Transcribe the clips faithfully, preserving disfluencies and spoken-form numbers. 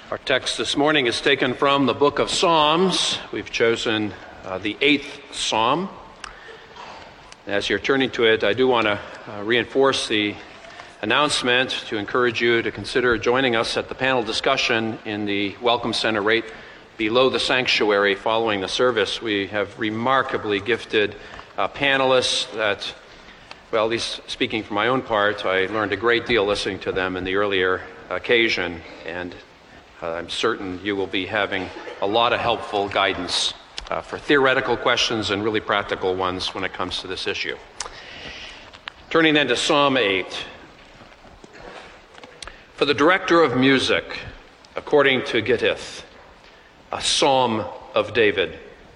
Our text this morning is taken from the book of Psalms. We've chosen uh, the eighth Psalm. As you're turning to it, I do want to uh, reinforce the announcement to encourage you to consider joining us at the panel discussion in the Welcome Center right below the sanctuary following the service. We have remarkably gifted uh, panelists that, well, at least speaking for my own part, I learned a great deal listening to them in the earlier occasion, and Uh, I'm certain you will be having a lot of helpful guidance uh, for theoretical questions and really practical ones when it comes to this issue. Turning then to Psalm eight. For the director of music, according to Gittith, a psalm of David.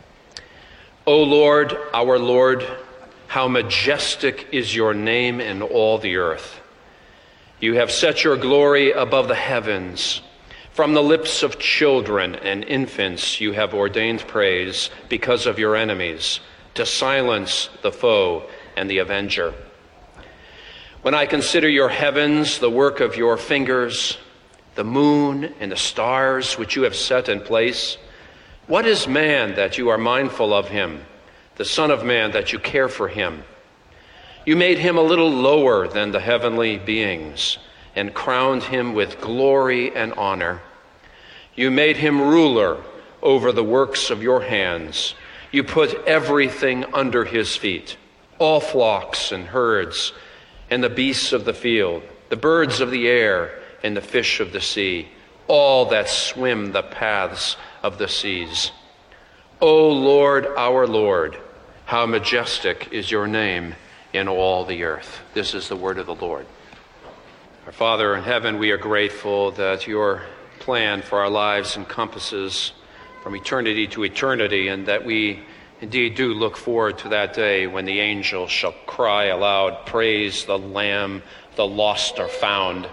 O Lord, our Lord, how majestic is your name in all the earth. You have set your glory above the heavens. From the lips of children and infants you have ordained praise because of your enemies, to silence the foe and the avenger. When I consider your heavens, the work of your fingers, the moon and the stars which you have set in place, what is man that you are mindful of him, the Son of Man that you care for him? You made him a little lower than the heavenly beings, and crowned him with glory and honor. You made him ruler over the works of your hands. You put everything under his feet, all flocks and herds, and the beasts of the field, the birds of the air, and the fish of the sea, all that swim the paths of the seas. O Lord, our Lord, how majestic is your name in all the earth. This is the word of the Lord. Our Father in heaven, we are grateful that your plan for our lives encompasses from eternity to eternity, and that we indeed do look forward to that day when the angels shall cry aloud, praise the Lamb, the lost are found.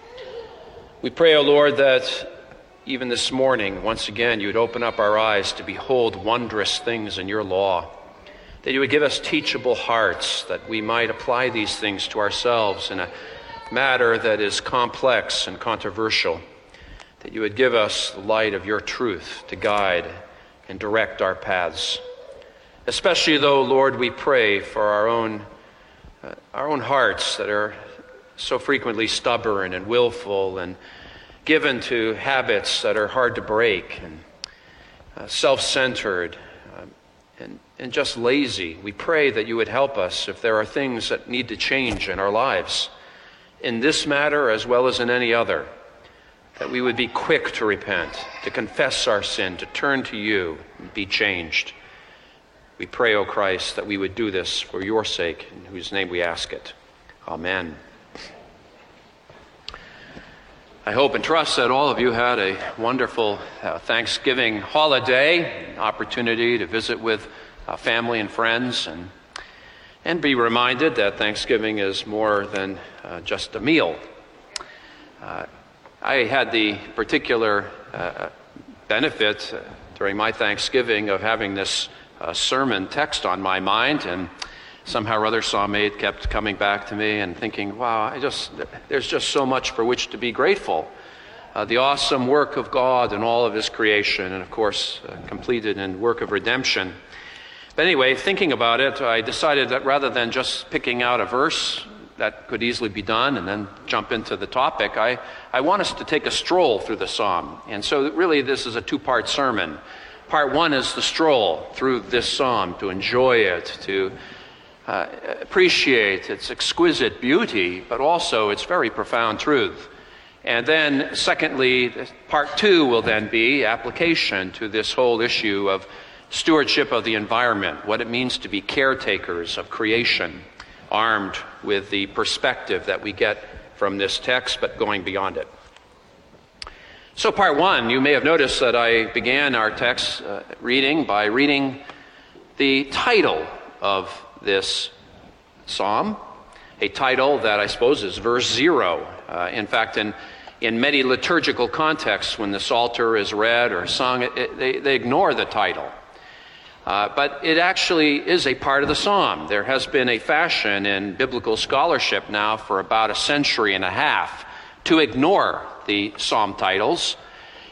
We pray, O Lord, that even this morning, once again, you would open up our eyes to behold wondrous things in your law, that you would give us teachable hearts, that we might apply these things to ourselves in a matter that is complex and controversial, that you would give us the light of your truth to guide and direct our paths. Especially though, Lord, we pray for our own uh, our own hearts that are so frequently stubborn and willful and given to habits that are hard to break, and uh, self-centered uh, and, and just lazy. We pray that you would help us if there are things that need to change in our lives, in this matter as well as in any other, that we would be quick to repent, to confess our sin, to turn to you and be changed. We pray, O Christ, that we would do this for your sake, in whose name we ask it. Amen. I hope and trust that all of you had a wonderful uh, Thanksgiving holiday, an opportunity to visit with uh, family and friends, and and be reminded that Thanksgiving is more than uh, just a meal. Uh, I had the particular uh, benefit uh, during my Thanksgiving of having this uh, sermon text on my mind, and somehow or other Psalm eight kept coming back to me and thinking, wow, I just there's just so much for which to be grateful. Uh, the awesome work of God and all of his creation, and of course uh, completed in work of redemption. But anyway, thinking about it, I decided that rather than just picking out a verse that could easily be done and then jump into the topic, I, I want us to take a stroll through the psalm. And so really this is a two-part sermon. Part one is the stroll through this psalm, to enjoy it, to uh, appreciate its exquisite beauty, but also its very profound truth. And then secondly, part two will then be application to this whole issue of stewardship of the environment, what it means to be caretakers of creation, armed with the perspective that we get from this text, but going beyond it. So part one, you may have noticed that I began our text uh, reading by reading the title of this psalm, a title that I suppose is verse zero. Uh, in fact, in in many liturgical contexts, when the Psalter is read or sung, it, it, they, they ignore the title. Uh, but it actually is a part of the psalm. There has been a fashion in biblical scholarship now for about a century and a half to ignore the psalm titles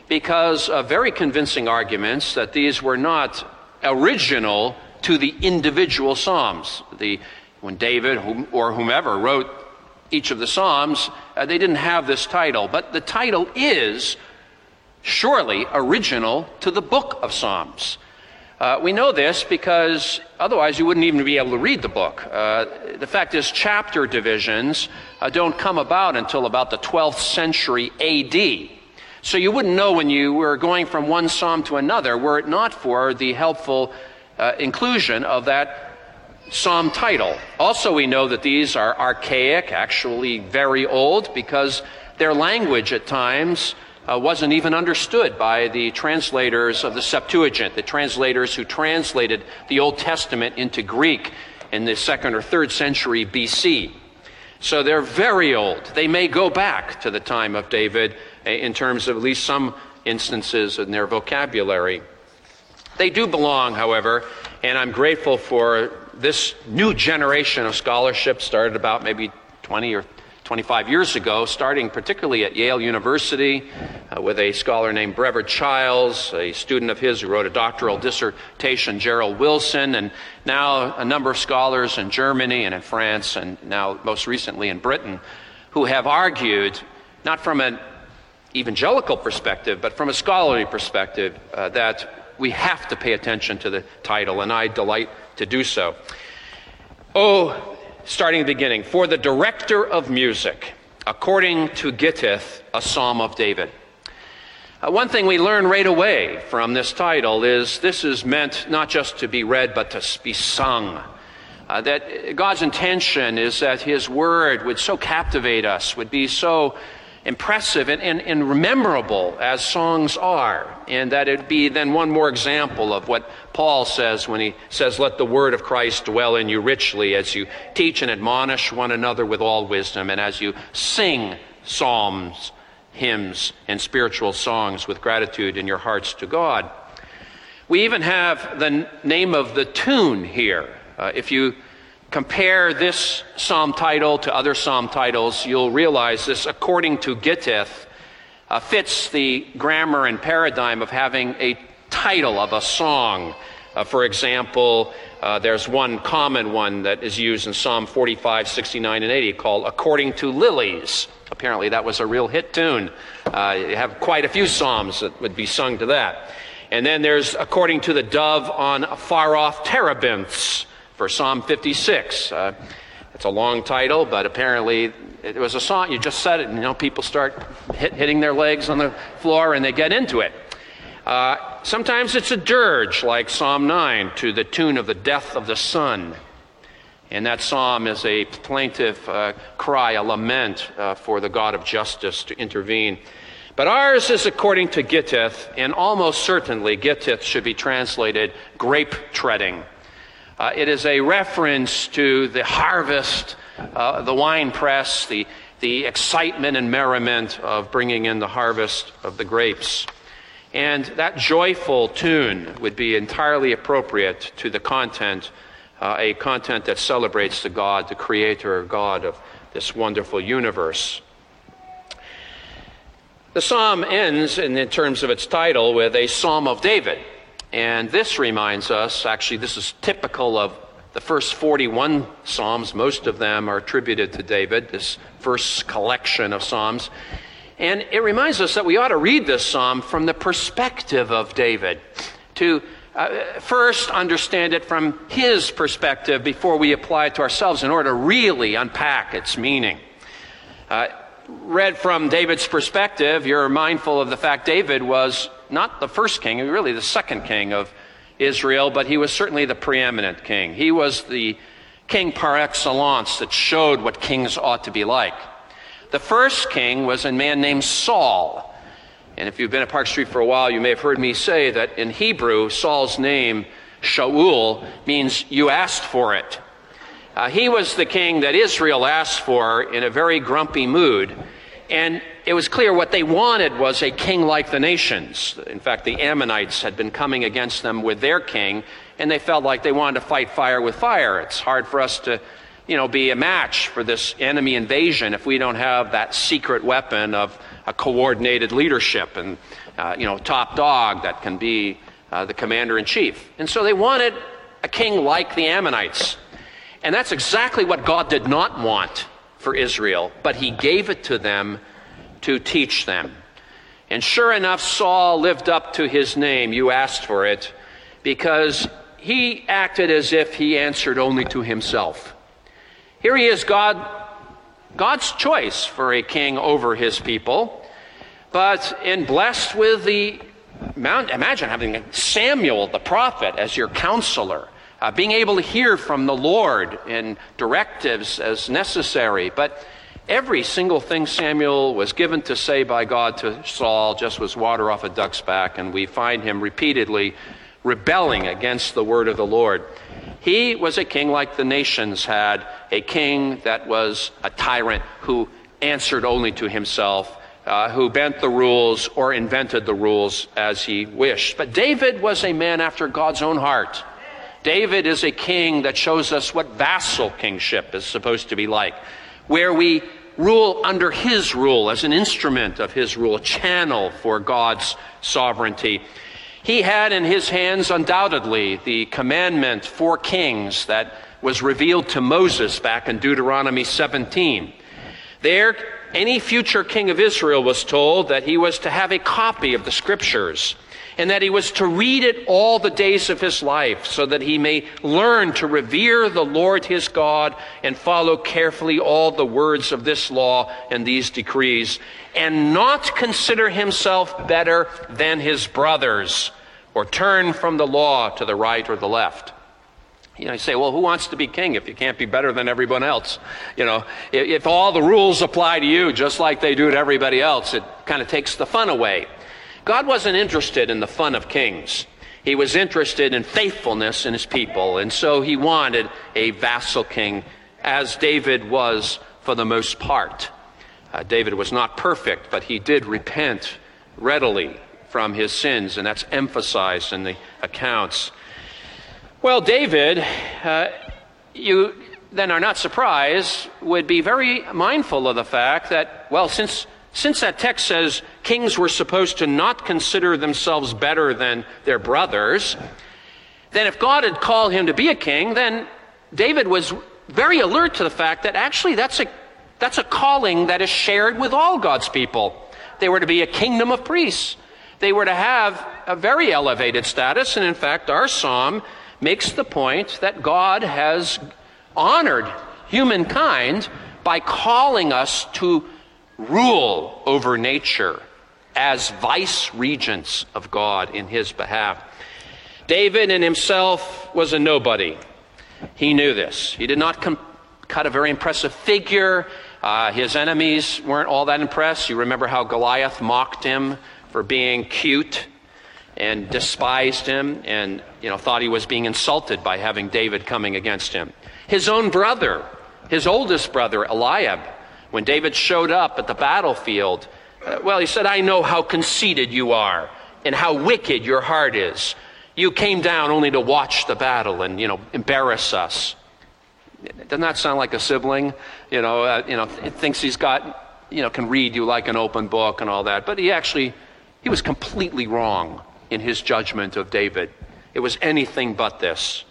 because of very convincing arguments that these were not original to the individual psalms. The, when David whom, or whomever wrote each of the psalms, uh, they didn't have this title. But the title is surely original to the book of Psalms. Uh, we know this because otherwise you wouldn't even be able to read the book. Uh, the fact is, chapter divisions uh, don't come about until about the twelfth century A D. So you wouldn't know when you were going from one psalm to another were it not for the helpful uh, inclusion of that psalm title. Also, we know that these are archaic, actually very old, because their language at times Uh, wasn't even understood by the translators of the Septuagint, the translators who translated the Old Testament into Greek in the second or third century B C. So they're very old. They may go back to the time of David in terms of at least some instances in their vocabulary. They do belong, however, and I'm grateful for this new generation of scholarship started about maybe twenty or twenty-five years ago, starting particularly at Yale University uh, with a scholar named Brevard Childs, a student of his who wrote a doctoral dissertation, Gerald Wilson, and now a number of scholars in Germany and in France, and now most recently in Britain, who have argued, not from an evangelical perspective, but from a scholarly perspective, uh, that we have to pay attention to the title, and I delight to do so. Oh, starting at the beginning, for the director of music, according to Gittith, a psalm of David. Uh, one thing we learn right away from this title is this is meant not just to be read, but to be sung. Uh, that God's intention is that his word would so captivate us, would be so impressive and, and, and memorable as songs are, and that it be then one more example of what Paul says when he says, let the word of Christ dwell in you richly as you teach and admonish one another with all wisdom, and as you sing psalms, hymns, and spiritual songs with gratitude in your hearts to God. We even have the name of the tune here. Uh, if you compare this psalm title to other psalm titles, you'll realize this, according to Gittith, uh, fits the grammar and paradigm of having a title of a song. Uh, for example, uh, there's one common one that is used in Psalm forty-five, sixty-nine, and eighty called According to Lilies. Apparently that was a real hit tune. Uh, you have quite a few psalms that would be sung to that. And then there's According to the Dove on Far-Off Terebinths for Psalm fifty-six. Uh, it's a long title, but apparently it was a song. You just said it, and you know, people start hit, hitting their legs on the floor and they get into it. Uh, sometimes it's a dirge, like Psalm nine, to the tune of the death of the sun. And that psalm is a plaintive uh, cry, a lament uh, for the God of justice to intervene. But ours is according to Gittith, and almost certainly Gittith should be translated grape treading. Uh, it is a reference to the harvest, uh, the wine press, the, the excitement and merriment of bringing in the harvest of the grapes. And that joyful tune would be entirely appropriate to the content, uh, a content that celebrates the God, the creator God of this wonderful universe. The psalm ends, in, in terms of its title, with a Psalm of David. And this reminds us, actually this is typical of the first forty-one psalms. Most of them are attributed to David, this first collection of psalms. And it reminds us that we ought to read this psalm from the perspective of David, to uh, first understand it from his perspective before we apply it to ourselves in order to really unpack its meaning. Uh, read from David's perspective, you're mindful of the fact David was not the first king, really the second king of Israel, but he was certainly the preeminent king. He was the king par excellence that showed what kings ought to be like. The first king was a man named Saul. And if you've been at Park Street for a while, you may have heard me say that in Hebrew, Saul's name, Shaul, means you asked for it. Uh, he was the king that Israel asked for in a very grumpy mood. And it was clear what they wanted was a king like the nations. In fact, the Ammonites had been coming against them with their king, and they felt like they wanted to fight fire with fire. It's hard for us to you know, be a match for this enemy invasion if we don't have that secret weapon of a coordinated leadership. And uh, you know, top dog that can be uh, the commander-in-chief. And so they wanted a king like the Ammonites. And that's exactly what God did not want for Israel, but he gave it to them to teach them. And sure enough, Saul lived up to his name. You asked for it, because he acted as if he answered only to himself. Here he is, God, God's choice for a king over his people, but in blessed with the, imagine having Samuel the prophet as your counselor, uh, being able to hear from the Lord in directives as necessary. But every single thing Samuel was given to say by God to Saul just was water off a duck's back, and we find him repeatedly rebelling against the word of the Lord. He was a king like the nations had, a king that was a tyrant who answered only to himself, uh, who bent the rules or invented the rules as he wished. But David was a man after God's own heart. David is a king that shows us what vassal kingship is supposed to be like, where we rule under his rule as an instrument of his rule, a channel for God's sovereignty. He had in his hands undoubtedly the commandment for kings that was revealed to Moses back in Deuteronomy seventeen. There, any future king of Israel was told that he was to have a copy of the scriptures and that he was to read it all the days of his life so that he may learn to revere the Lord his God and follow carefully all the words of this law and these decrees, and not consider himself better than his brothers, or turn from the law to the right or the left. You know, you say, well, who wants to be king if you can't be better than everyone else? You know, if, if all the rules apply to you just like they do to everybody else, it kind of takes the fun away. God wasn't interested in the fun of kings. He was interested in faithfulness in his people, and so he wanted a vassal king, as David was for the most part. Uh, David was not perfect, but he did repent readily from his sins, and that's emphasized in the accounts. Well, David, uh, you then are not surprised, would be very mindful of the fact that, well, since since that text says kings were supposed to not consider themselves better than their brothers, then if God had called him to be a king, then David was very alert to the fact that actually that's a that's a calling that is shared with all God's people. They were to be a kingdom of priests. They were to have a very elevated status, and in fact, our psalm makes the point that God has honored humankind by calling us to rule over nature as vice regents of God in his behalf. David in himself was a nobody. He knew this. He did not com- cut a very impressive figure. Uh, his enemies weren't all that impressed. You remember how Goliath mocked him for being cute and despised him and, you know, thought he was being insulted by having David coming against him. His own brother, his oldest brother, Eliab, when David showed up at the battlefield, uh, well, he said, I know how conceited you are and how wicked your heart is. You came down only to watch the battle and, you know, embarrass us. Doesn't that sound like a sibling? You know, uh, you know, it thinks he's got, you know, can read you like an open book and all that. But he actually, he was completely wrong in his judgment of David. It was anything but this.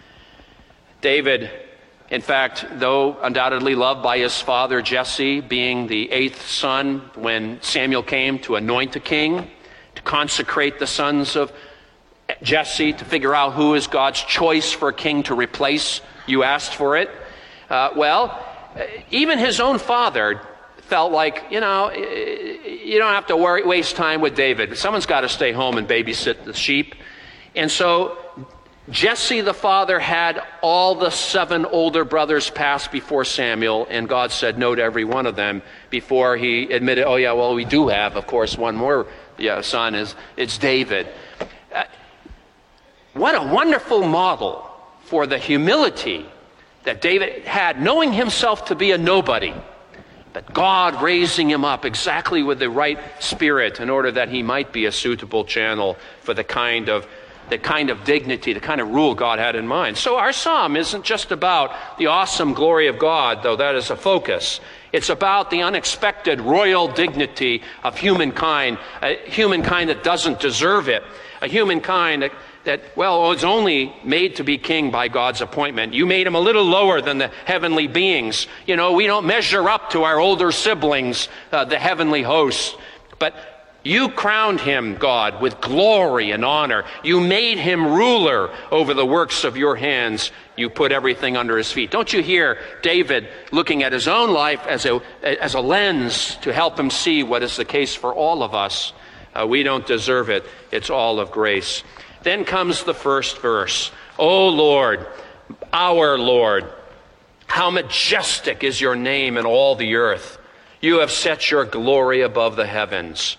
David, in fact, though undoubtedly loved by his father Jesse, being the eighth son when Samuel came to anoint a king, to consecrate the sons of Jesse, to figure out who is God's choice for a king to replace, you asked for it. Uh, well, even his own father felt like, you know, you don't have to worry, waste time with David. Someone's got to stay home and babysit the sheep. And so Jesse the father had all the seven older brothers pass before Samuel, and God said no to every one of them before he admitted, oh yeah, well, we do have, of course, one more yeah, son, is it's David. Uh, what a wonderful model for the humility that David had, knowing himself to be a nobody, but God raising him up exactly with the right spirit in order that he might be a suitable channel for the kind of the kind of dignity, the kind of rule God had in mind. So our psalm isn't just about the awesome glory of God, though that is a focus. It's about the unexpected royal dignity of humankind, a humankind that doesn't deserve it, a humankind that, that, well, was only made to be king by God's appointment. You made him a little lower than the heavenly beings. You know, we don't measure up to our older siblings, uh, the heavenly hosts. But you crowned him, God, with glory and honor. You made him ruler over the works of your hands. You put everything under his feet. Don't you hear David looking at his own life as a, as a lens to help him see what is the case for all of us? Uh, we don't deserve it. It's all of grace. Then comes the first verse. O Lord, our Lord, how majestic is your name in all the earth. You have set your glory above the heavens.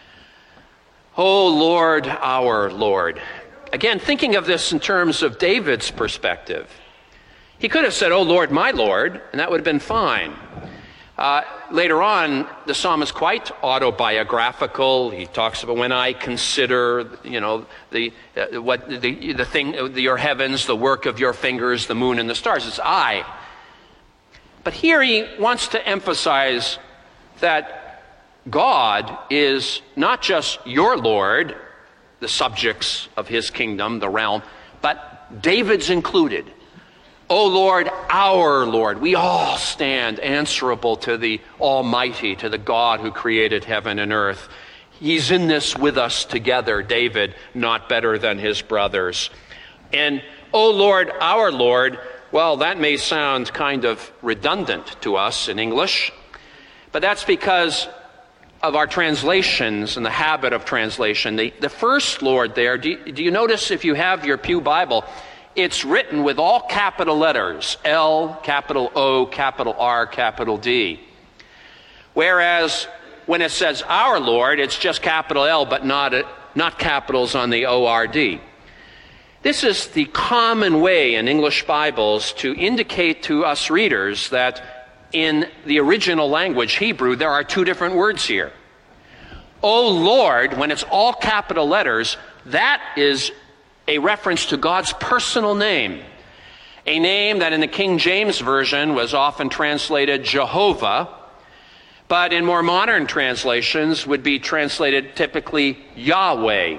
O Lord, our Lord. Again, thinking of this in terms of David's perspective, he could have said, O Lord, my Lord, and that would have been fine. Uh, later on, the psalm is quite autobiographical. He talks about when I consider, you know, the uh, what the the thing, the, your heavens, the work of your fingers, the moon and the stars. It's I. But here he wants to emphasize that God is not just your Lord, the subjects of his kingdom, the realm, but David's included. O Lord, our Lord. We all stand answerable to the Almighty, to the God who created heaven and earth. He's in this with us together, David, not better than his brothers. And, O Lord, our Lord, well, that may sound kind of redundant to us in English, but that's because of our translations and the habit of translation. The, the first Lord there, do you, do you notice if you have your Pew Bible, it's written with all capital letters, L, capital O, capital R, capital D. Whereas when it says our Lord, it's just capital L, but not, a, not capitals on the O R D. This is the common way in English Bibles to indicate to us readers that in the original language, Hebrew, there are two different words here. O Lord, when it's all capital letters, that is a reference to God's personal name, a name that in the King James Version was often translated Jehovah, but in more modern translations would be translated typically Yahweh.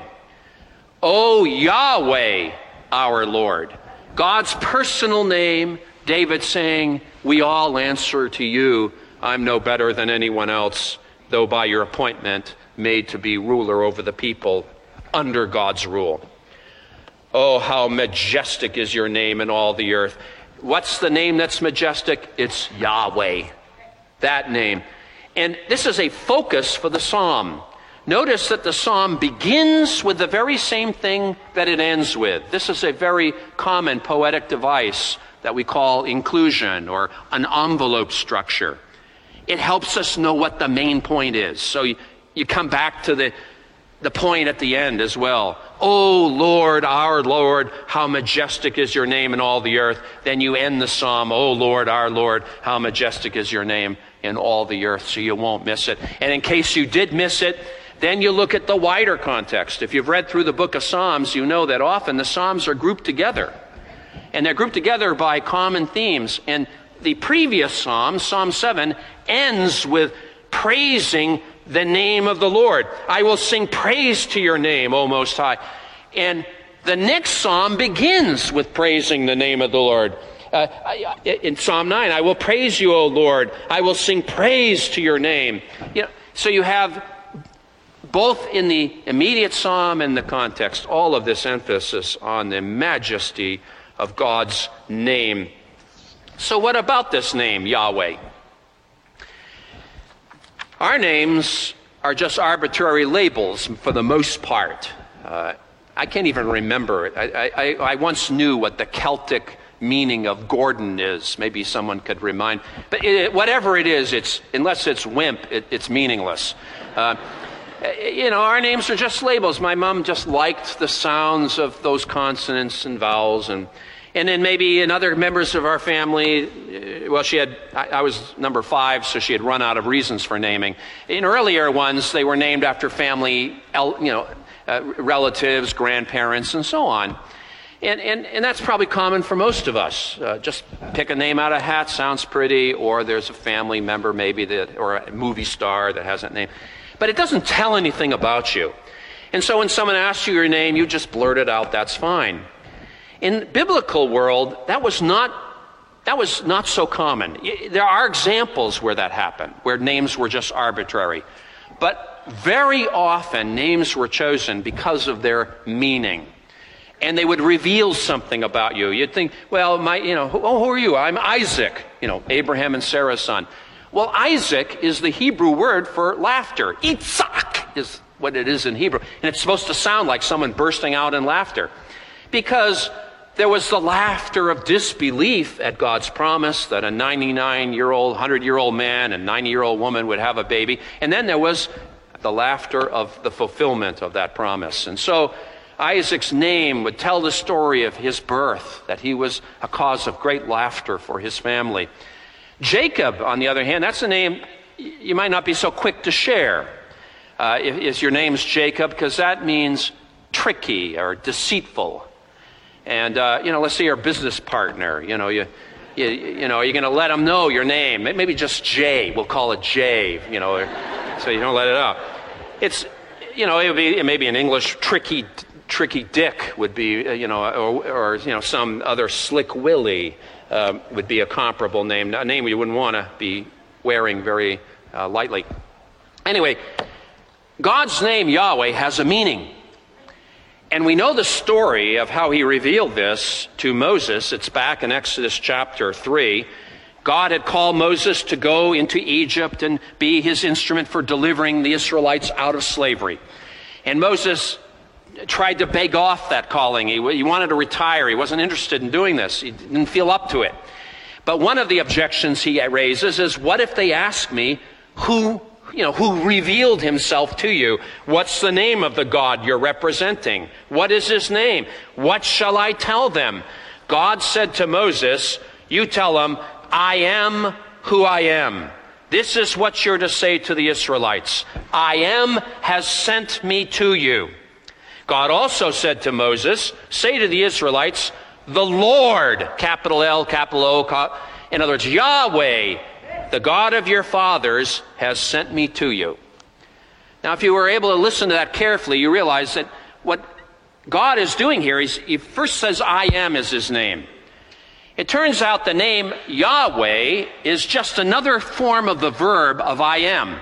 O Yahweh, our Lord. God's personal name, David saying, we all answer to you. I'm no better than anyone else, though by your appointment made to be ruler over the people under God's rule. Oh, how majestic is your name in all the earth. What's the name that's majestic? It's Yahweh, that name. And this is a focus for the psalm. Notice that the psalm begins with the very same thing that it ends with. This is a very common poetic device that we call inclusion or an envelope structure. It helps us know what the main point is. So you, you come back to the The point at the end as well. O Lord, our Lord, how majestic is your name in all the earth. Then you end the psalm, O Lord, our Lord, how majestic is your name in all the earth, so you won't miss it. And in case you did miss it, then you look at the wider context. If you've read through the book of Psalms, you know that often the Psalms are grouped together. And they're grouped together by common themes. And the previous psalm, Psalm seven, ends with praising the name of the Lord. I will sing praise to your name, O Most High. And the next psalm begins with praising the name of the Lord. Uh, in Psalm nine, I will praise you, O Lord. I will sing praise to your name. You know, so you have both in the immediate psalm and the context, all of this emphasis on the majesty of God's name. So what about this name, Yahweh? Our names are just arbitrary labels for the most part. Uh, I can't even remember it. I, I, I once knew what the Celtic meaning of Gordon is. Maybe someone could remind. But it, whatever it is, it's unless it's wimp, it, it's meaningless. Uh, you know, our names are just labels. My mom just liked the sounds of those consonants and vowels, and And then maybe in other members of our family, well, she had, I, I was number five, so she had run out of reasons for naming. In earlier ones, they were named after family, you know, uh, relatives, grandparents, and so on. And, and, and that's probably common for most of us. Uh, just pick a name out of a hat, sounds pretty, or there's a family member maybe that, or a movie star that has that name. But it doesn't tell anything about you. And so when someone asks you your name, you just blurt it out, that's fine. In the biblical world, that was not, that was not so common. There are examples where that happened, where names were just arbitrary. But very often, names were chosen because of their meaning. And they would reveal something about you. You'd think, well, my, you know, who, oh, who are you? I'm Isaac, you know, Abraham and Sarah's son. Well, Isaac is the Hebrew word for laughter. Itzak is what it is in Hebrew. And it's supposed to sound like someone bursting out in laughter. Because there was the laughter of disbelief at God's promise that a ninety-nine-year-old, one hundred-year-old man and ninety-year-old woman would have a baby. And then there was the laughter of the fulfillment of that promise. And so Isaac's name would tell the story of his birth, that he was a cause of great laughter for his family. Jacob, on the other hand, that's a name you might not be so quick to share. Uh, if, if your name's Jacob, because that means tricky or deceitful. And, uh, you know, let's say you're a business partner, you know, you, you, you know, you're going to let them know your name. Maybe just Jay, we'll call it Jay, you know, or, so you don't let it out. It's, you know, it would be, it may be an English tricky Tricky Dick would be, uh, you know, or, or, you know, some other Slick Willie um, would be a comparable name, a name you wouldn't want to be wearing very uh, lightly. Anyway, God's name, Yahweh, has a meaning. And we know the story of how he revealed this to Moses. It's back in Exodus chapter three. God had called Moses to go into Egypt and be his instrument for delivering the Israelites out of slavery. And Moses tried to beg off that calling. He, he wanted to retire. He wasn't interested in doing this. He didn't feel up to it. But one of the objections he raises is, what if they ask me who, you know, who revealed himself to you? What's the name of the God you're representing? What is his name? What shall I tell them? God said to Moses, you tell them, I am who I am. This is what you're to say to the Israelites. I am has sent me to you. God also said to Moses, say to the Israelites, the Lord, capital L, capital O, in other words, Yahweh, the God of your fathers, has sent me to you. Now, if you were able to listen to that carefully, you realize that what God is doing here is, he first says, I am is his name. It turns out the name Yahweh is just another form of the verb of I am.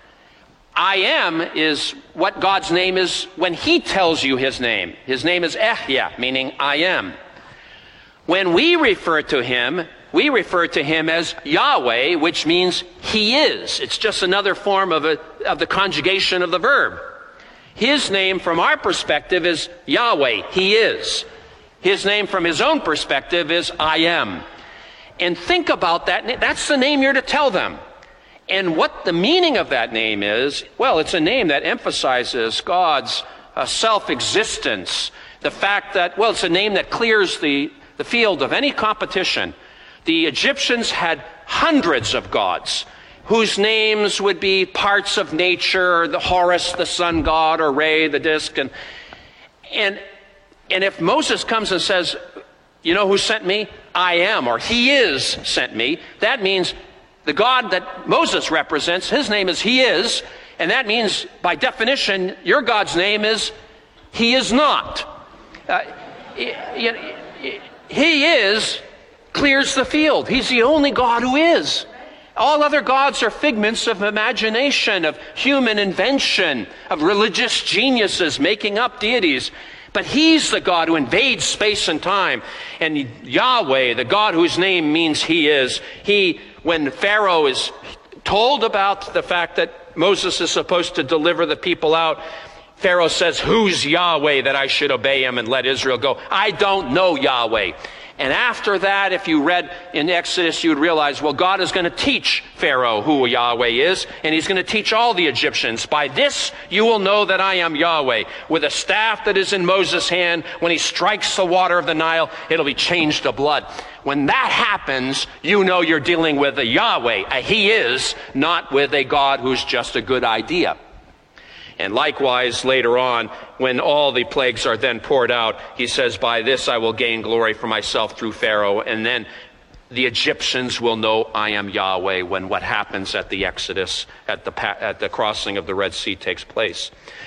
I am is what God's name is when he tells you his name. His name is Ehyeh, meaning I am. When we refer to him, we refer to him as Yahweh, which means he is. It's just another form of, a, of the conjugation of the verb. His name from our perspective is Yahweh, he is. His name from his own perspective is I am. And think about that. That's the name you're to tell them. And what the meaning of that name is, well, it's a name that emphasizes God's uh, self-existence. The fact that, well, it's a name that clears the, the field of any competition. The Egyptians had hundreds of gods whose names would be parts of nature, the Horus, the sun god, or Re, the disk. And, and, and if Moses comes and says, you know who sent me? I am, or he is sent me, that means the God that Moses represents, his name is He Is, and that means, by definition, your God's name is He Is Not. Uh, he Is clears the field. He's the only God who is. All other gods are figments of imagination, of human invention, of religious geniuses making up deities. But he's the God who invades space and time. And Yahweh, the God whose name means He Is, he, when Pharaoh is told about the fact that Moses is supposed to deliver the people out, Pharaoh says, who's Yahweh that I should obey him and let Israel go? I don't know Yahweh. And after that, if you read in Exodus, you would realize, well, God is going to teach Pharaoh who Yahweh is, and he's going to teach all the Egyptians. By this you will know that I am Yahweh. With a staff that is in Moses' hand, when he strikes the water of the Nile, it'll be changed to blood. When that happens, you know you're dealing with a Yahweh, a He Is, not with a God who's just a good idea. And likewise, later on, when all the plagues are then poured out, he says, by this I will gain glory for myself through Pharaoh. And then the Egyptians will know I am Yahweh when what happens at the Exodus, at the, at the crossing of the Red Sea takes place.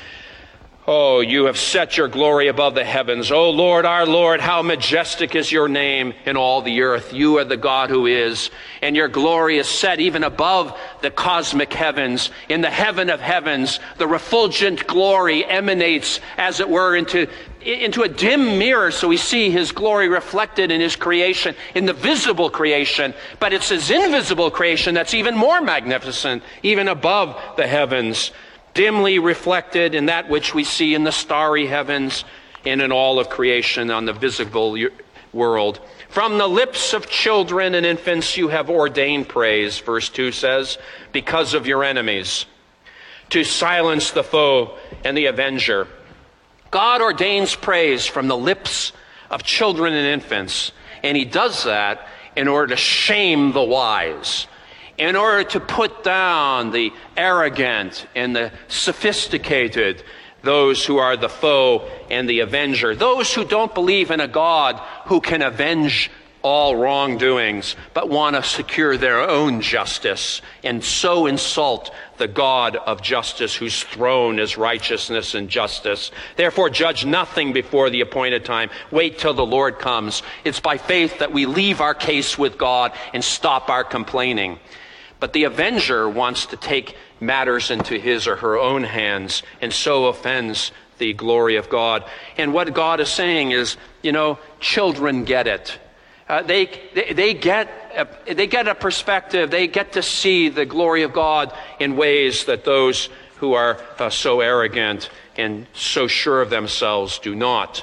Oh, you have set your glory above the heavens. O Lord, our Lord, how majestic is your name in all the earth. You are the God who is, and your glory is set even above the cosmic heavens. In the heaven of heavens, the refulgent glory emanates, as it were, into, into a dim mirror, so we see his glory reflected in his creation, in the visible creation. But it's his invisible creation that's even more magnificent, even above the heavens, dimly reflected in that which we see in the starry heavens and in all of creation on the visible world. From the lips of children and infants you have ordained praise, verse two says, because of your enemies, to silence the foe and the avenger. God ordains praise from the lips of children and infants, and he does that in order to shame the wise, in order to put down the arrogant and the sophisticated, those who are the foe and the avenger, those who don't believe in a God who can avenge all wrongdoings, but want to secure their own justice and so insult the God of justice, whose throne is righteousness and justice. Therefore, judge nothing before the appointed time. Wait till the Lord comes. It's by faith that we leave our case with God and stop our complaining. But the avenger wants to take matters into his or her own hands and so offends the glory of God. And what God is saying is, you know, children get it. Uh, they, they they get a, they get a perspective. They get to see the glory of God in ways that those who are uh, so arrogant and so sure of themselves do not.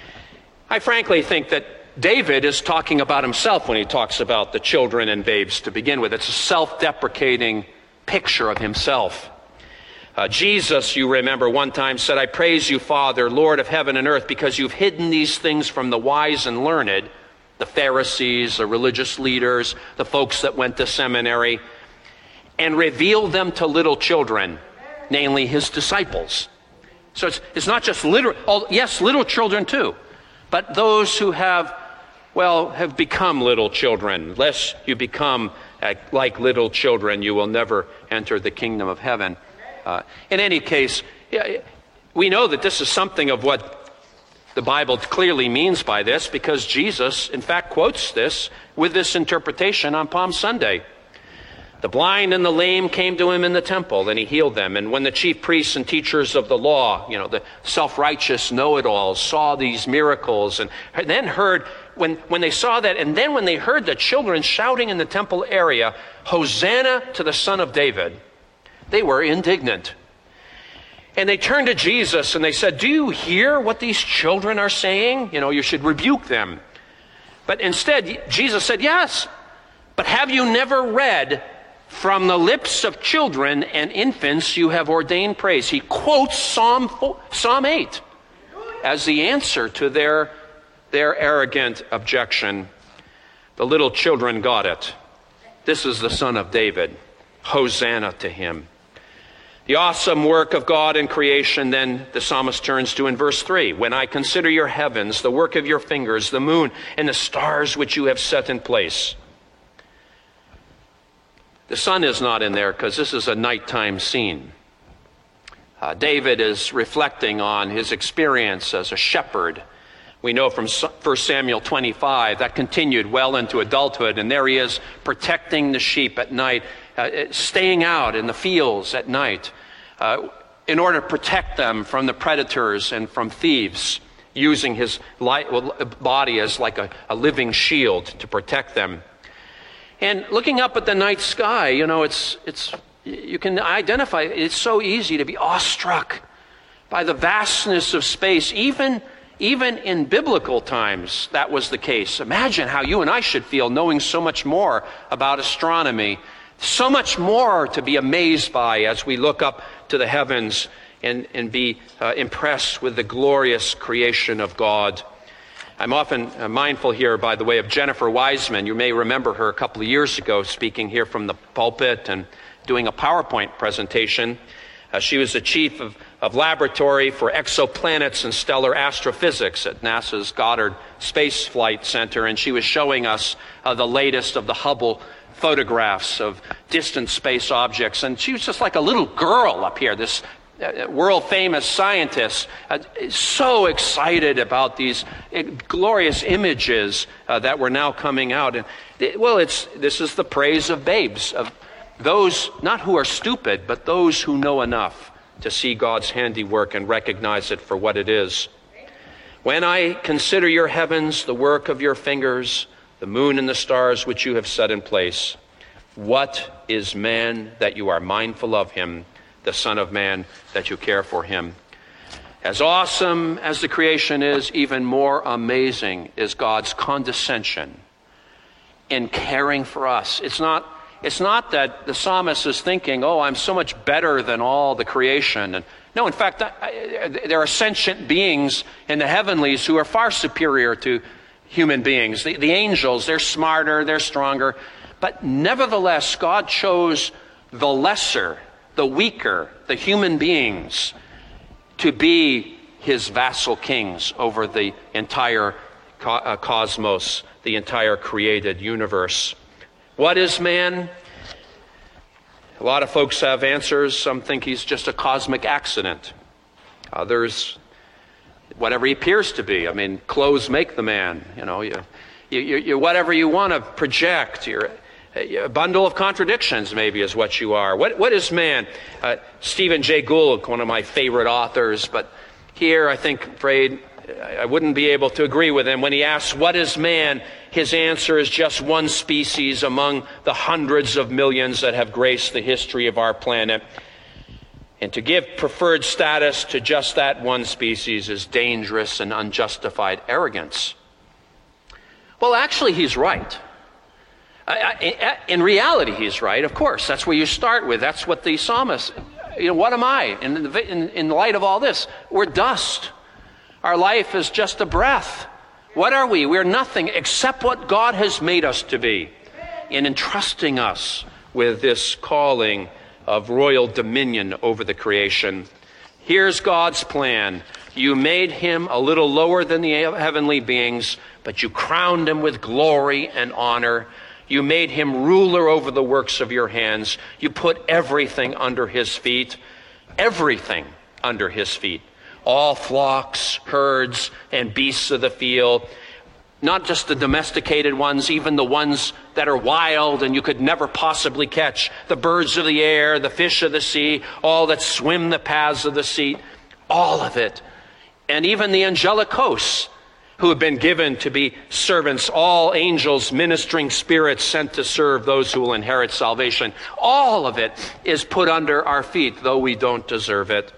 I frankly think that David is talking about himself when he talks about the children and babes to begin with. It's a self-deprecating picture of himself. Uh, Jesus, you remember, one time said, I praise you, Father, Lord of heaven and earth, because you've hidden these things from the wise and learned, the Pharisees, the religious leaders, the folks that went to seminary, and revealed them to little children, namely his disciples. So it's, it's not just literal, oh, yes, little children too, but those who have well, have become little children. Lest you become uh, like little children, you will never enter the kingdom of heaven. Uh, in any case, yeah, we know that this is something of what the Bible clearly means by this, because Jesus, in fact, quotes this with this interpretation on Palm Sunday. The blind and the lame came to him in the temple, and he healed them. And when the chief priests and teachers of the law, you know, the self-righteous know-it-alls, saw these miracles, and then heard, when, when they saw that, and then when they heard the children shouting in the temple area, Hosanna to the Son of David, they were indignant. And they turned to Jesus and they said, do you hear what these children are saying? You know, you should rebuke them. But instead, Jesus said, yes, but have you never read, from the lips of children and infants you have ordained praise? He quotes Psalm Psalm eight as the answer to their, their arrogant objection. The little children got it. This is the Son of David. Hosanna to him. The awesome work of God in creation, then the psalmist turns to in verse three. When I consider your heavens, the work of your fingers, the moon and the stars which you have set in place. The sun is not in there because this is a nighttime scene. Uh, David is reflecting on his experience as a shepherd. We know from First Samuel twenty-five that continued well into adulthood, and there he is protecting the sheep at night, uh, staying out in the fields at night uh, in order to protect them from the predators and from thieves, using his light, body as like a, a living shield to protect them. And looking up at the night sky, you know, it's it's you can identify, it's so easy to be awestruck by the vastness of space. Even, even in biblical times, that was the case. Imagine how you and I should feel knowing so much more about astronomy. So much more to be amazed by as we look up to the heavens and, and be uh, impressed with the glorious creation of God. I'm often uh, mindful here, by the way, of Jennifer Wiseman. You may remember her a couple of years ago speaking here from the pulpit and doing a PowerPoint presentation. Uh, she was the chief of of Laboratory for Exoplanets and Stellar Astrophysics at NASA's Goddard Space Flight Center, and she was showing us uh, the latest of the Hubble photographs of distant space objects. And she was just like a little girl up here, this uh, world-famous scientist, uh, so excited about these uh, glorious images uh, that were now coming out. And it, well, it's this is the praise of babes, of those not who are stupid, but those who know enough to see God's handiwork and recognize it for what it is. When I consider your heavens, the work of your fingers, the moon and the stars which you have set in place, what is man that you are mindful of him, the Son of Man that you care for him? As awesome as the creation is, even more amazing is God's condescension in caring for us. It's not It's not that the psalmist is thinking, oh, I'm so much better than all the creation. And no, in fact, there are sentient beings in the heavenlies who are far superior to human beings. The, the angels, they're smarter, they're stronger. But nevertheless, God chose the lesser, the weaker, the human beings to be his vassal kings over the entire co- uh, cosmos, the entire created universe. What is man? A lot of folks have answers. Some think he's just a cosmic accident. Others, whatever he appears to be. I mean, clothes make the man. You know, you, you, you whatever you want to project. You're a bundle of contradictions, maybe, is what you are. What, what is man? Uh, Stephen Jay Gould, one of my favorite authors, but here I think, afraid, I wouldn't be able to agree with him. When he asks, what is man? His answer is just one species among the hundreds of millions that have graced the history of our planet. And to give preferred status to just that one species is dangerous and unjustified arrogance. Well, actually, he's right. In reality, he's right, of course. That's where you start with. That's what the psalmist, you know, what am I? In, in, in light of all this, we're dust. Our life is just a breath. What are we? We're nothing except what God has made us to be in entrusting us with this calling of royal dominion over the creation. Here's God's plan. You made him a little lower than the heavenly beings, but you crowned him with glory and honor. You made him ruler over the works of your hands. You put everything under his feet, everything under his feet. All flocks, herds, and beasts of the field, not just the domesticated ones, even the ones that are wild and you could never possibly catch, the birds of the air, the fish of the sea, all that swim the paths of the sea, all of it. And even the angelic hosts who have been given to be servants, all angels, ministering spirits sent to serve those who will inherit salvation. All of it is put under our feet, though we don't deserve it.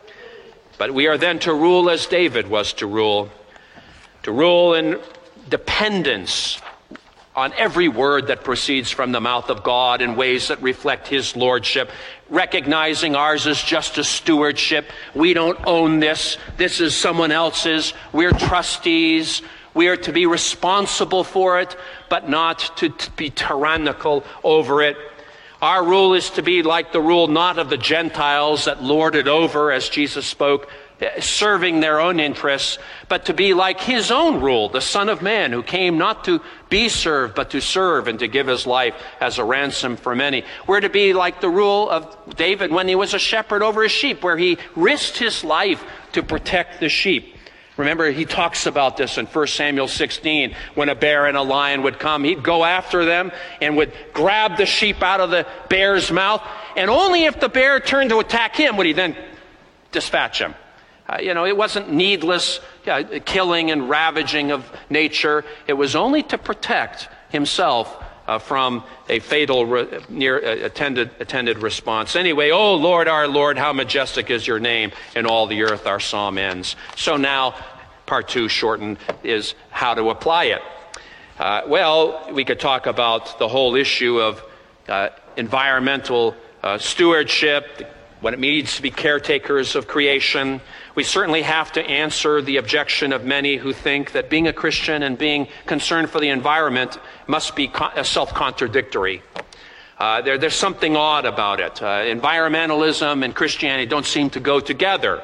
But we are then to rule as David was to rule, to rule in dependence on every word that proceeds from the mouth of God in ways that reflect his lordship, recognizing ours is just a stewardship. We don't own this. This is someone else's. We're trustees. We are to be responsible for it, but not to t- be tyrannical over it. Our rule is to be like the rule not of the Gentiles that lord it over, as Jesus spoke, serving their own interests, but to be like his own rule, the Son of Man, who came not to be served, but to serve and to give his life as a ransom for many. We're to be like the rule of David when he was a shepherd over his sheep, where he risked his life to protect the sheep. Remember, he talks about this in First Samuel sixteen. When a bear and a lion would come, he'd go after them and would grab the sheep out of the bear's mouth. And only if the bear turned to attack him would he then dispatch him. Uh, you know, it wasn't needless uh, killing and ravaging of nature. It was only to protect himself uh, from a fatal re- near uh, attended, attended response. Anyway, oh Lord, our Lord, how majestic is your name in all the earth, our psalm ends. So now, part two, shortened, is how to apply it. Uh, well, we could talk about the whole issue of uh, environmental uh, stewardship, what it means to be caretakers of creation. We certainly have to answer the objection of many who think that being a Christian and being concerned for the environment must be self-contradictory. Uh, there, there's something odd about it. Uh, environmentalism and Christianity don't seem to go together.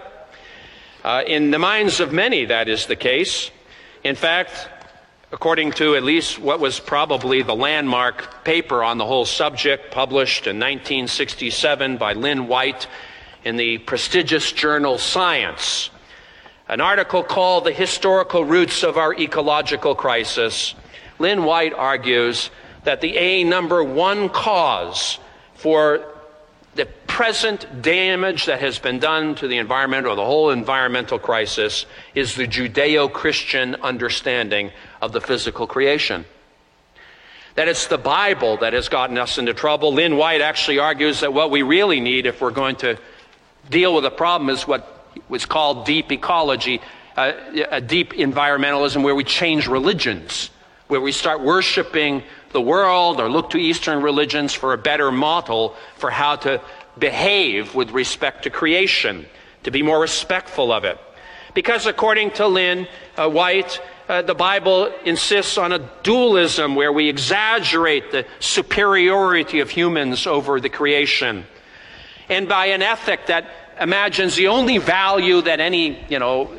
Uh, in the minds of many, that is the case. In fact, according to at least what was probably the landmark paper on the whole subject, published in nineteen sixty-seven by Lynn White in the prestigious journal Science, an article called The Historical Roots of Our Ecological Crisis, Lynn White argues that the A number one cause for the present damage that has been done to the environment, or the whole environmental crisis, is the Judeo-Christian understanding of the physical creation. That it's the Bible that has gotten us into trouble. Lynn White actually argues that what we really need if we're going to deal with the problem is what was called deep ecology, uh, a deep environmentalism where we change religions, where we start worshiping the world or look to Eastern religions for a better model for how to behave with respect to creation, to be more respectful of it. Because according to Lynn uh, White, uh, the Bible insists on a dualism where we exaggerate the superiority of humans over the creation, and by an ethic that imagines the only value that any, you know,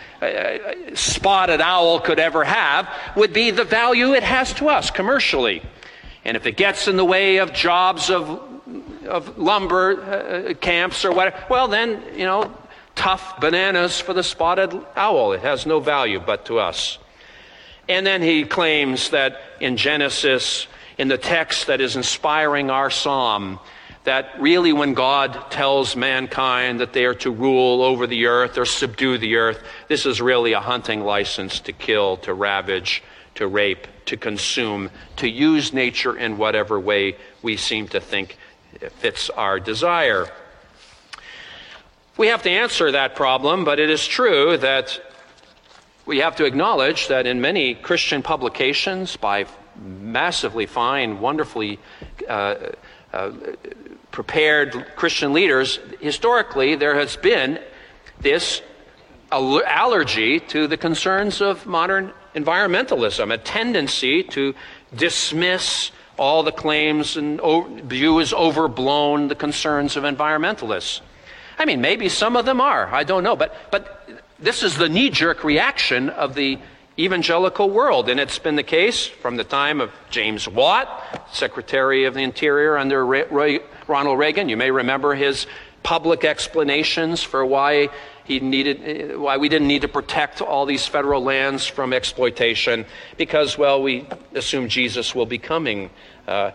uh, spotted owl could ever have would be the value it has to us commercially. And if it gets in the way of jobs of, of lumber uh, camps or whatever, well then, you know, tough bananas for the spotted owl. It has no value but to us. And then he claims that in Genesis, in the text that is inspiring our psalm, that really when God tells mankind that they are to rule over the earth or subdue the earth, this is really a hunting license to kill, to ravage, to rape, to consume, to use nature in whatever way we seem to think fits our desire. We have to answer that problem, but it is true that we have to acknowledge that in many Christian publications by massively fine, wonderfully uh, uh, prepared Christian leaders, historically there has been this allergy to the concerns of modern environmentalism, a tendency to dismiss all the claims and view as overblown the concerns of environmentalists. I mean, maybe some of them are, I don't know, but but this is the knee-jerk reaction of the evangelical world, and it's been the case from the time of James Watt, Secretary of the Interior under Ronald Reagan. You may remember his public explanations for why he needed, why we didn't need to protect all these federal lands from exploitation, because, well, we assume Jesus will be coming. Uh,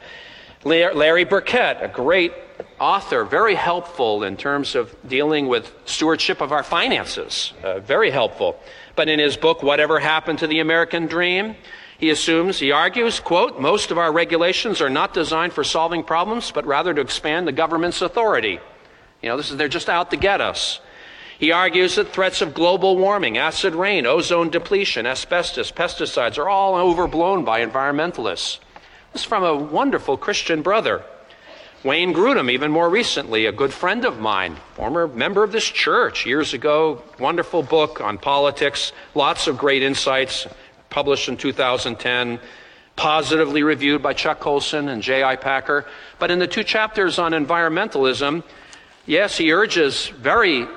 Larry Burkett, a great author, very helpful in terms of dealing with stewardship of our finances, uh, very helpful. But in his book, Whatever Happened to the American Dream, he assumes, he argues, quote, most of our regulations are not designed for solving problems, but rather to expand the government's authority. You know, this is, they're just out to get us. He argues that threats of global warming, acid rain, ozone depletion, asbestos, pesticides are all overblown by environmentalists. This is from a wonderful Christian brother. Wayne Grudem, even more recently, a good friend of mine, former member of this church years ago, wonderful book on politics, lots of great insights, published in two thousand ten, positively reviewed by Chuck Colson and J I Packer. But in the two chapters on environmentalism, yes, he urges very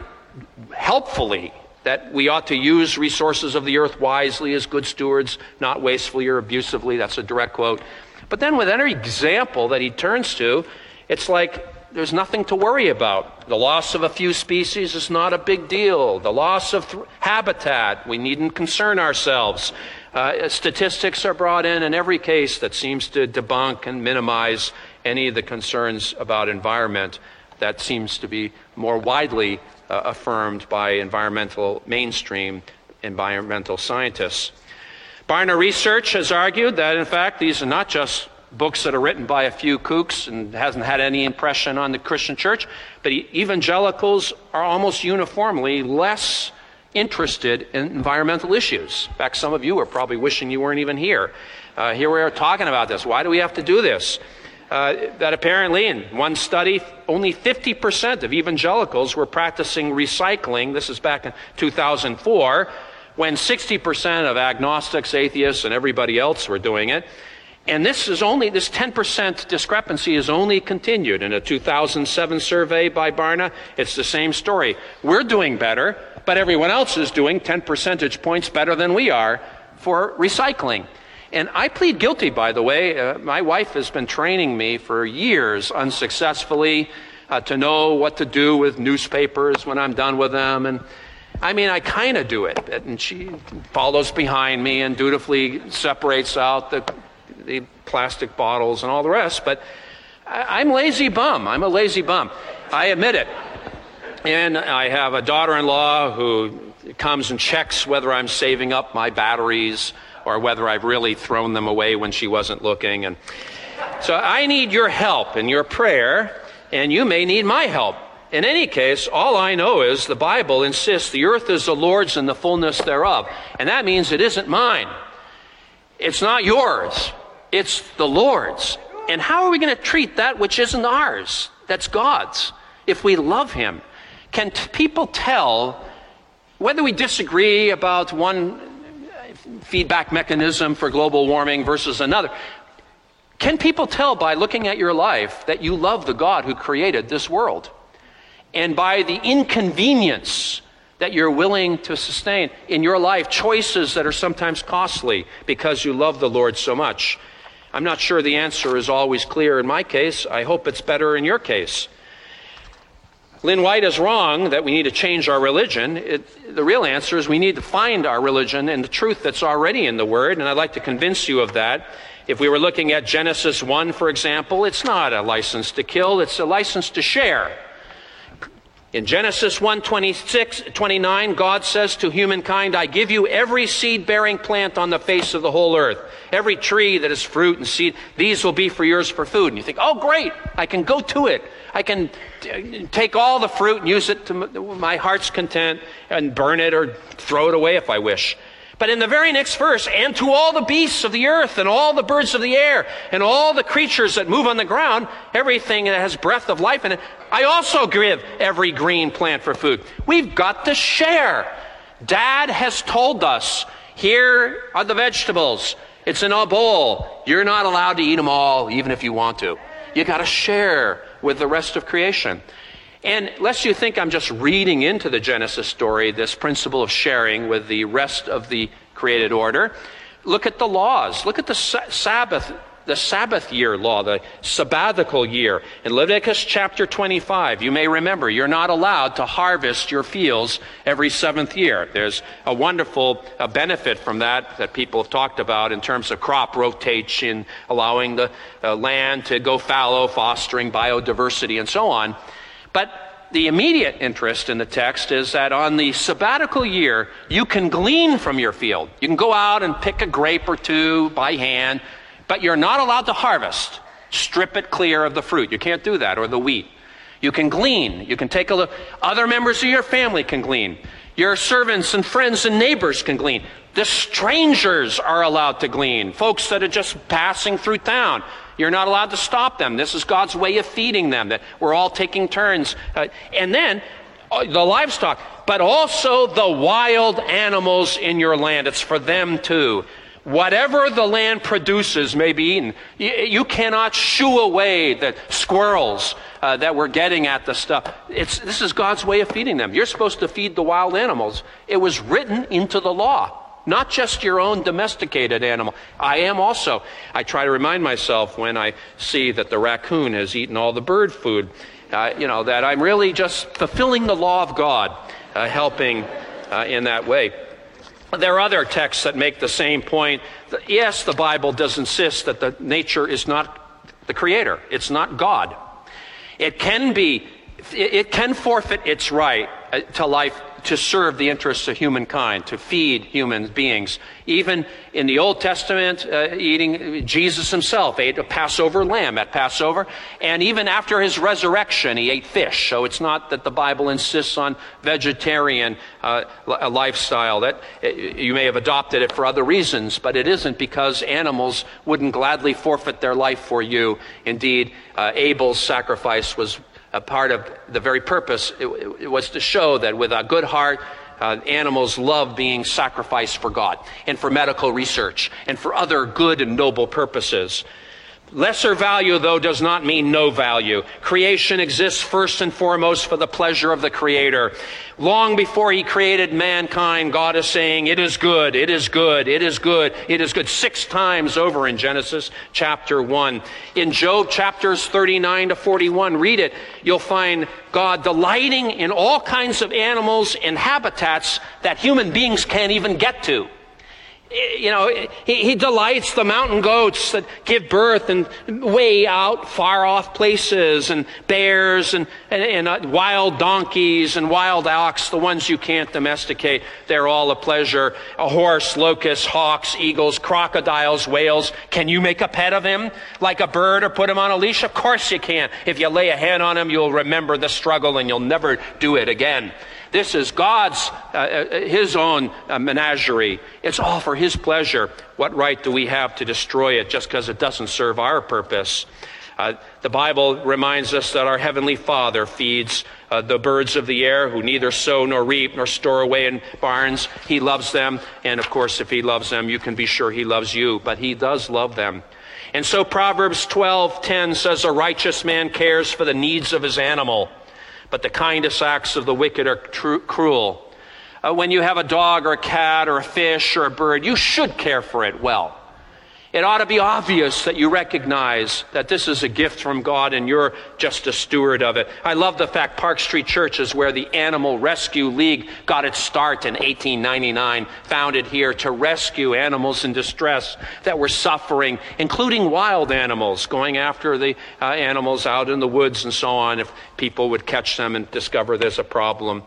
helpfully that we ought to use resources of the earth wisely as good stewards, not wastefully or abusively. That's a direct quote. But then with every example that he turns to, it's like there's nothing to worry about. The loss of a few species is not a big deal. The loss of th- habitat, we needn't concern ourselves. Uh, statistics are brought in in every case that seems to debunk and minimize any of the concerns about environment that seems to be more widely uh, affirmed by environmental mainstream environmental scientists. Barna Research has argued that, in fact, these are not just books that are written by a few kooks and hasn't had any impression on the Christian church, but evangelicals are almost uniformly less interested in environmental issues. In fact, some of you are probably wishing you weren't even here. Uh, here we are talking about this. Why do we have to do this? Uh, that apparently, in one study, only fifty percent of evangelicals were practicing recycling. This is back in two thousand four, when sixty percent of agnostics, atheists, and everybody else were doing it. And this is only, this ten percent discrepancy is only continued. In a two thousand seven survey by Barna, it's the same story. We're doing better, but everyone else is doing ten percentage points better than we are for recycling. And I plead guilty, by the way. Uh, my wife has been training me for years unsuccessfully uh, to know what to do with newspapers when I'm done with them. And I mean, I kind of do it. And she follows behind me and dutifully separates out the, the plastic bottles and all the rest. But I, I'm lazy bum. I'm a lazy bum. I admit it. And I have a daughter-in-law who comes and checks whether I'm saving up my batteries or whether I've really thrown them away when she wasn't looking. And so I need your help and your prayer, and you may need my help. In any case, all I know is the Bible insists the earth is the Lord's and the fullness thereof. And that means it isn't mine. It's not yours. It's the Lord's. And how are we going to treat that which isn't ours? That's God's, if we love him. Can t- people tell, whether we disagree about one feedback mechanism for global warming versus another, can people tell by looking at your life that you love the God who created this world? And by the inconvenience that you're willing to sustain in your life, choices that are sometimes costly because you love the Lord so much? I'm not sure the answer is always clear in my case. I hope it's better in your case. Lynn White is wrong that we need to change our religion. It, the real answer is we need to find our religion and the truth that's already in the Word, and I'd like to convince you of that. If we were looking at Genesis one, for example, it's not a license to kill, it's a license to share. In Genesis one, twenty-six, twenty-nine, God says to humankind, I give you every seed-bearing plant on the face of the whole earth, every tree that is fruit and seed, these will be for yours for food. And you think, oh great, I can go to it. I can t- take all the fruit and use it to m- my heart's content and burn it or throw it away if I wish. But in the very next verse, and to all the beasts of the earth and all the birds of the air and all the creatures that move on the ground, everything that has breath of life in it, I also give every green plant for food. We've got to share. Dad has told us, here are the vegetables. It's in a bowl. You're not allowed to eat them all, even if you want to. You got to share with the rest of creation. And lest you think I'm just reading into the Genesis story this principle of sharing with the rest of the created order, look at the laws. Look at the Sabbath, the Sabbath year law, the sabbatical year. In Leviticus chapter twenty-five, you may remember, you're not allowed to harvest your fields every seventh year. There's a wonderful uh, benefit from that that people have talked about in terms of crop rotation, allowing the uh, land to go fallow, fostering biodiversity, and so on. But the immediate interest in the text is that on the sabbatical year, you can glean from your field. You can go out and pick a grape or two by hand, but you're not allowed to harvest. Strip it clear of the fruit. You can't do that, or the wheat. You can glean. You can take a look. Other members of your family can glean. Your servants and friends and neighbors can glean. The strangers are allowed to glean. Folks that are just passing through town. You're not allowed to stop them. This is God's way of feeding them, that we're all taking turns. Uh, and then uh, the livestock, but also the wild animals in your land. It's for them too. Whatever the land produces may be eaten. You, you cannot shoo away the squirrels uh, that we're getting at the stuff. It's, this is God's way of feeding them. You're supposed to feed the wild animals. It was written into the law. Not just your own domesticated animal. I am also. I try to remind myself when I see that the raccoon has eaten all the bird food, uh, you know, that I'm really just fulfilling the law of God, uh, helping uh, in that way. There are other texts that make the same point. Yes, the Bible does insist that the nature is not the creator. It's not God. It can be, it can forfeit its right to life, to serve the interests of humankind, to feed human beings. Even in the Old Testament, uh, eating, Jesus himself ate a Passover lamb at Passover, and even after his resurrection, he ate fish. So it's not that the Bible insists on vegetarian uh, a lifestyle. That you may have adopted it for other reasons, but it isn't because animals wouldn't gladly forfeit their life for you. Indeed, uh, Abel's sacrifice was a part of the very purpose. It, it was to show that with a good heart, Uh, animals love being sacrificed for God and for medical research and for other good and noble purposes. Lesser value, though, does not mean no value. Creation exists first and foremost for the pleasure of the Creator. Long before He created mankind, God is saying, it is good, it is good, it is good, it is good, six times over in Genesis chapter one. In Job chapters thirty-nine to forty-one, read it, you'll find God delighting in all kinds of animals and habitats that human beings can't even get to. You know, he, he delights the mountain goats that give birth and way out far off places, and bears and, and, and uh, wild donkeys and wild ox, the ones you can't domesticate. They're all a pleasure. A horse, locusts, hawks, eagles, crocodiles, whales. Can you make a pet of him like a bird or put him on a leash? Of course you can. If you lay a hand on him, you'll remember the struggle and you'll never do it again. This is God's, uh, His own uh, menagerie. It's all for His pleasure. What right do we have to destroy it just because it doesn't serve our purpose? Uh, the Bible reminds us that our Heavenly Father feeds uh, the birds of the air who neither sow nor reap nor store away in barns. He loves them. And of course, if He loves them, you can be sure He loves you. But He does love them. And so Proverbs twelve ten says, a righteous man cares for the needs of his animal, but the kindest acts of the wicked are tr- cruel. Uh, when you have a dog or a cat or a fish or a bird, you should care for it well. It ought to be obvious that you recognize that this is a gift from God and you're just a steward of it. I love the fact Park Street Church is where the Animal Rescue League got its start in eighteen ninety-nine, founded here to rescue animals in distress that were suffering, including wild animals, going after the uh, animals out in the woods and so on, if people would catch them and discover there's a problem.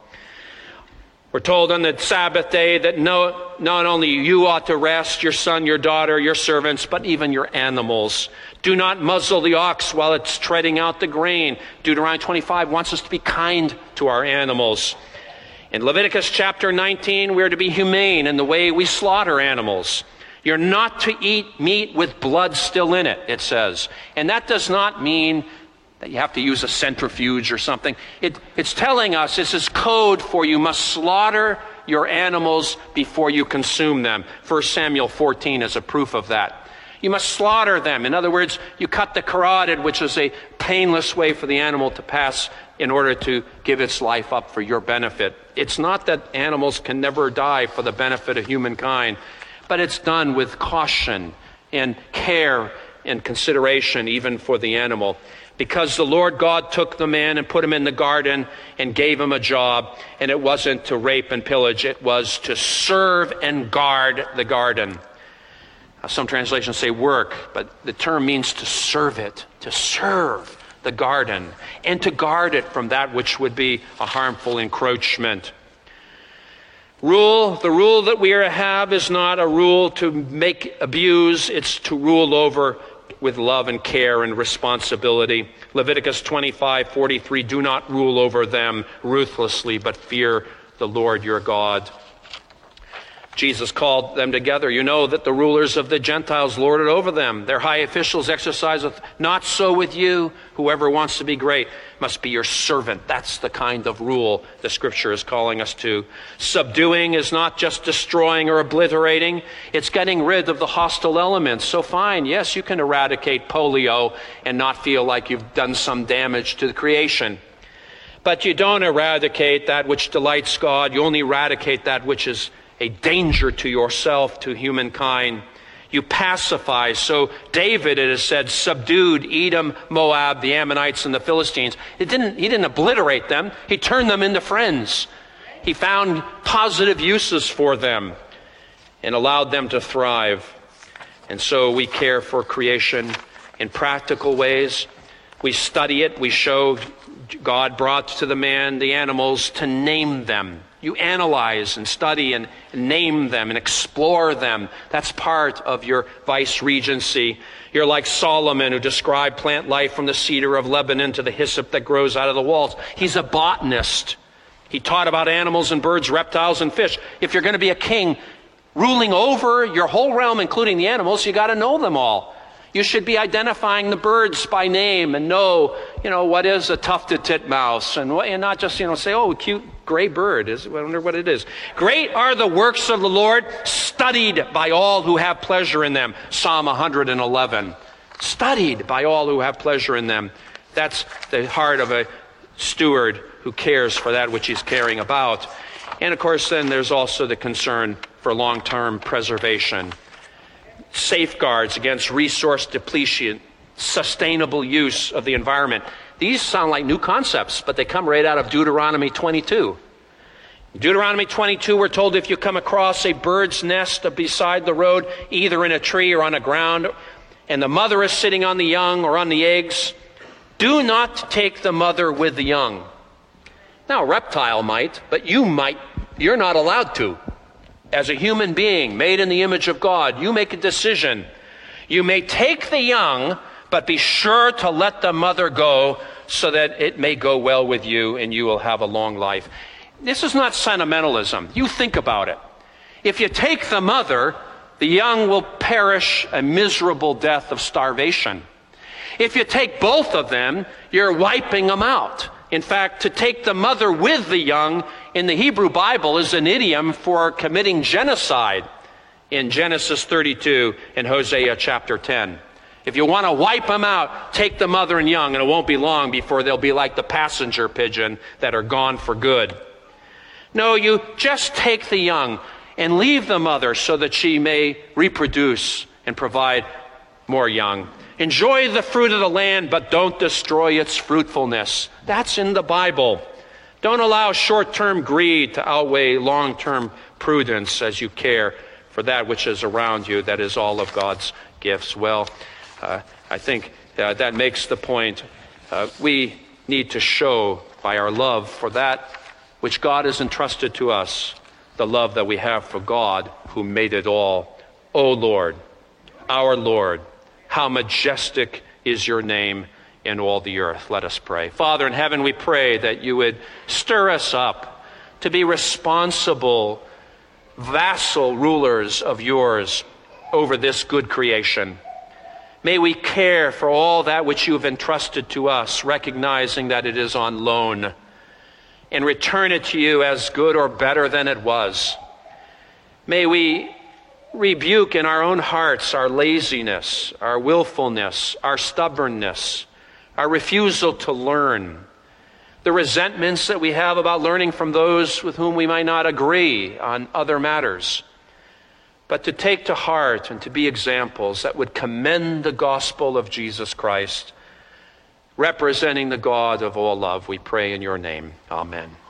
We're told on the Sabbath day that no, not only you ought to rest, your son, your daughter, your servants, but even your animals. Do not muzzle the ox while it's treading out the grain. Deuteronomy twenty-five wants us to be kind to our animals. In Leviticus chapter nineteen, we are to be humane in the way we slaughter animals. You're not to eat meat with blood still in it, it says. And that does not mean that you have to use a centrifuge or something. It, it's telling us this is code for you must slaughter your animals before you consume them. First Samuel fourteen is a proof of that. You must slaughter them. In other words, you cut the carotid, which is a painless way for the animal to pass in order to give its life up for your benefit. It's not that animals can never die for the benefit of humankind, but it's done with caution and care and consideration even for the animal. Because the Lord God took the man and put him in the garden and gave him a job, and it wasn't to rape and pillage, it was to serve and guard the garden. Now, some translations say work, but the term means to serve it, to serve the garden, and to guard it from that which would be a harmful encroachment. Rule, the rule that we are to have is not a rule to make abuse, it's to rule over with love and care and responsibility. Leviticus twenty-five forty-three, do not rule over them ruthlessly, but fear the Lord your God. Jesus called them together. You know that the rulers of the Gentiles lord it over them. Their high officials exercise it. Not so with you. Whoever wants to be great must be your servant. That's the kind of rule the Scripture is calling us to. Subduing is not just destroying or obliterating. It's getting rid of the hostile elements. So fine, yes, you can eradicate polio and not feel like you've done some damage to the creation. But you don't eradicate that which delights God. You only eradicate that which is a danger to yourself, to humankind. You pacify. So David, it is said, subdued Edom, Moab, the Ammonites, and the Philistines. It didn't, he didn't obliterate them. He turned them into friends. He found positive uses for them and allowed them to thrive. And so we care for creation in practical ways. We study it. We show God brought to the man the animals to name them. You analyze and study and name them and explore them. That's part of your vice regency. You're like Solomon, who described plant life from the cedar of Lebanon to the hyssop that grows out of the walls. He's a botanist. He taught about animals and birds, reptiles and fish. If you're going to be a king ruling over your whole realm, including the animals, you got to know them all. You should be identifying the birds by name and know, you know, what is a tufted titmouse, and, what, and not just, you know, say, oh, cute gray bird. Is, I wonder what it is. Great are the works of the Lord, studied by all who have pleasure in them. Psalm one hundred eleven. Studied by all who have pleasure in them. That's the heart of a steward who cares for that which he's caring about. And of course, then there's also the concern for long-term preservation. Safeguards against resource depletion, sustainable use of the environment. These sound like new concepts, but they come right out of Deuteronomy twenty-two. In Deuteronomy twenty-two, we're told if you come across a bird's nest beside the road, either in a tree or on the ground, and the mother is sitting on the young or on the eggs, do not take the mother with the young. Now, a reptile might, but you might, you're not allowed to. As a human being made in the image of God, you make a decision. You may take the young, but be sure to let the mother go so that it may go well with you and you will have a long life. This is not sentimentalism. You think about it. If you take the mother, the young will perish a miserable death of starvation. If you take both of them, you're wiping them out. In fact, to take the mother with the young in the Hebrew Bible is an idiom for committing genocide in Genesis thirty-two and Hosea chapter ten. If you want to wipe them out, take the mother and young, and it won't be long before they'll be like the passenger pigeon that are gone for good. No, you just take the young and leave the mother so that she may reproduce and provide more young. Enjoy the fruit of the land, but don't destroy its fruitfulness. That's in the Bible. Don't allow short-term greed to outweigh long-term prudence as you care for that which is around you, that is all of God's gifts. Well, uh, I think uh, that makes the point. Uh, we need to show by our love for that which God has entrusted to us, the love that we have for God who made it all. O Lord, our Lord, how majestic is your name in all the earth. Let us pray. Father in heaven, we pray that you would stir us up to be responsible, vassal rulers of yours over this good creation. May we care for all that which you have entrusted to us, recognizing that it is on loan, and return it to you as good or better than it was. May we rebuke in our own hearts our laziness, our willfulness, our stubbornness, our refusal to learn, the resentments that we have about learning from those with whom we might not agree on other matters, but to take to heart and to be examples that would commend the gospel of Jesus Christ, representing the God of all love. We pray in your name. Amen.